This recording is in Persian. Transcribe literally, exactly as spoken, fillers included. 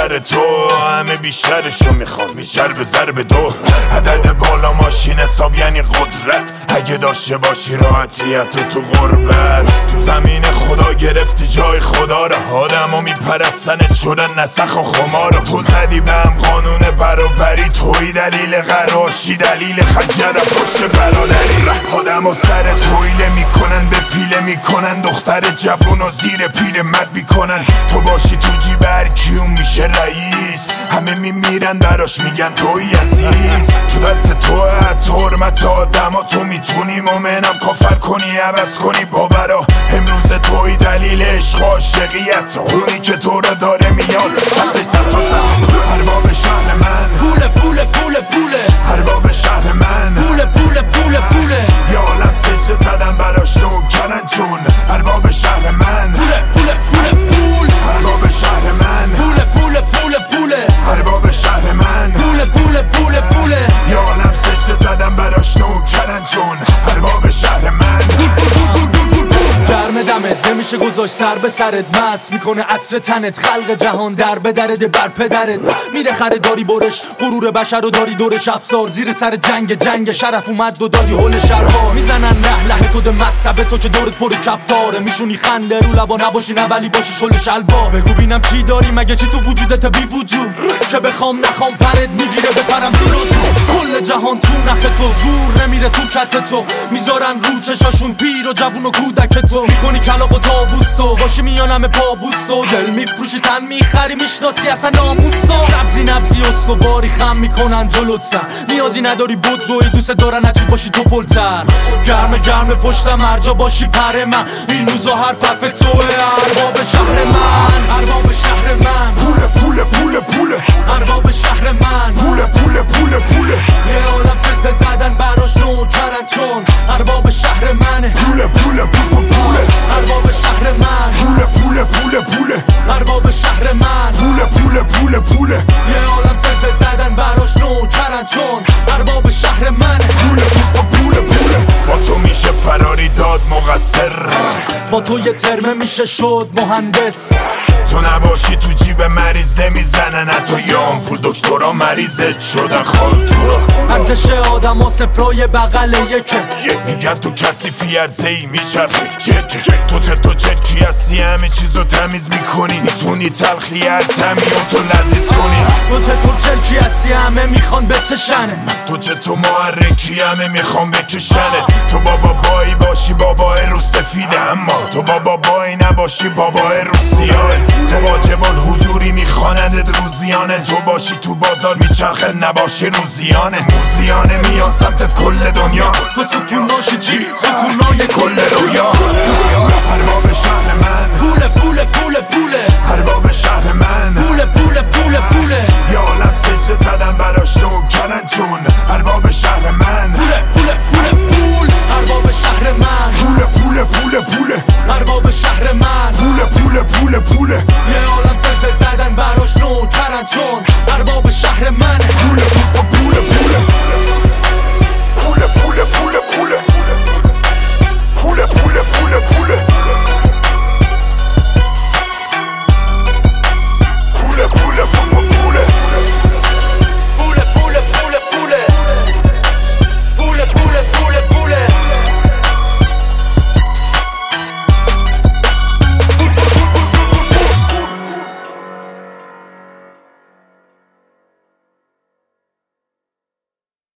سر تو، همه بیشترشو میخوام بیشتر به ضرب دو. عدد بالا ماشین حساب یعنی قدرت، اگه داشته باشی راحتیت و تو غربت. تو زمین خدا گرفتی جای خدا را، آدمو میپرستنت شدن نسخ و خمارا. تو زدی به هم قانون برابری، توی دلیل قراشی دلیل خنجر پشت برادری. آدمو سر تویله میکنن به پیله میکنن، دختر جوون و زیر پیر مرد میکنن. تو باشی تو جیب هر کیون میشه رئیس، همه میمیرن براش میگن توی عزیز. تو دست تو حتی حرمت آدما، تو میتونی مومنم کافر کنی عوض کنی باورا. امروز توی دلیل عشق و عاشقیت، اونی که تو رو داره میان سطح سطح و سطح. ارباب شهر من پول پول پول پوله، ارباب شهر من پول پول پول پوله. یه عالم سجده زدن براش نوکرن چون ارباب شهر من پول پول پول پول، ارباب شهر من پول پول پول پوله، ارباب شهر من پول پول پول پوله. یه عالم سجده زدن براش نوکرن چون ارباب شهر من. گرم دمت نمیشه گذاشت سر به سرت، مست میکنه عطر تنت، خلق جهان در به درده بر پدرت. میره خریداری برش، غرور بشر رو داری دورش افسار، زیر سر جنگ جنگ شرف اومد و داری حل شربار. میزنن له له تو ده مصبه تو که دورت پر کفتاره، میشونی خنده رو لبا نباشی نه ولی باشی شل شلوار. بگو بینم چی داری مگه چی تو وجودت بی وجود، که بخوام نخوام پرت میگیره بپرم دور و زور. کل جهان تو نخ تو، زور نمیره تو کت تو، میذارن رو چشاشون پیر و جوون و کودک تو. میکنی کلاق و تابوستو باشی میانم پابوستو، دل میفروشی تن میخری میشناسی اصلا ناموستو. نبزی نبزی استواری خم میکنن جلوت سر، نیازی نداری بود دوی دوست دارن اچی باشی تو پلتر. گرم گرم پشتم هرجا باشی پر من، این روزا هر فرف توه. ارباب شهر من، ارباب شهر من پول پول پول پول، ارباب شهر من پول پول پول پول. یه عالم سجده زدن براش نوکرن چون ارباب شهر منه. پول پول پول پول، ارباب شهر من پول پول پول پول، ارباب شهر من پول پول پول پول. یه عالم سجده زدن براش نوکرن چون ارباب شهر منه. پول پول پول پول. با تو میشه فراری داد مقصر، با تو یه ترمه میشه شد مهندس. تو نباشی تو جیب مریضه میزنن حتی یام فول دکترا مریضت شدن خالتورا. ارزش آدم ها صفرای بغل یکه، میگن تو کثیفی عرضه‌ای میچرخی چرکه. تو چه تو چرکی هستی همه چیزو تمیز میکنی، میتونی تلخی هر تمی تو لذیذ کنی. تو چه تو چرکی هستی همه میخوان بچشنه، تو چه تو محرکی همه میخوان بکشنه. تو بابا بایی باشی بابای رو سفیده، اما تو بابا بایی نباشی بابای رو سیاه. تو واجبال حضوری میخواندت روزیانه، تو باشی تو بازار میچرخه نباشی روزیانه. موزیانه میان سمتت کل دنیا، تو ستون ناشی چی؟ ستونای کل رویا. ارباب شهر من پول پول پول پوله، ارباب شهر من پول پول پول پوله. یه عالم سجده زدن براش نوکرن چون ارباب شهر من. پول پول پول پول، ارباب شهر من پول پول پول پول، ارباب شهر من پول پول پول پول. یه عالم سجده زدن براش نوکرن چون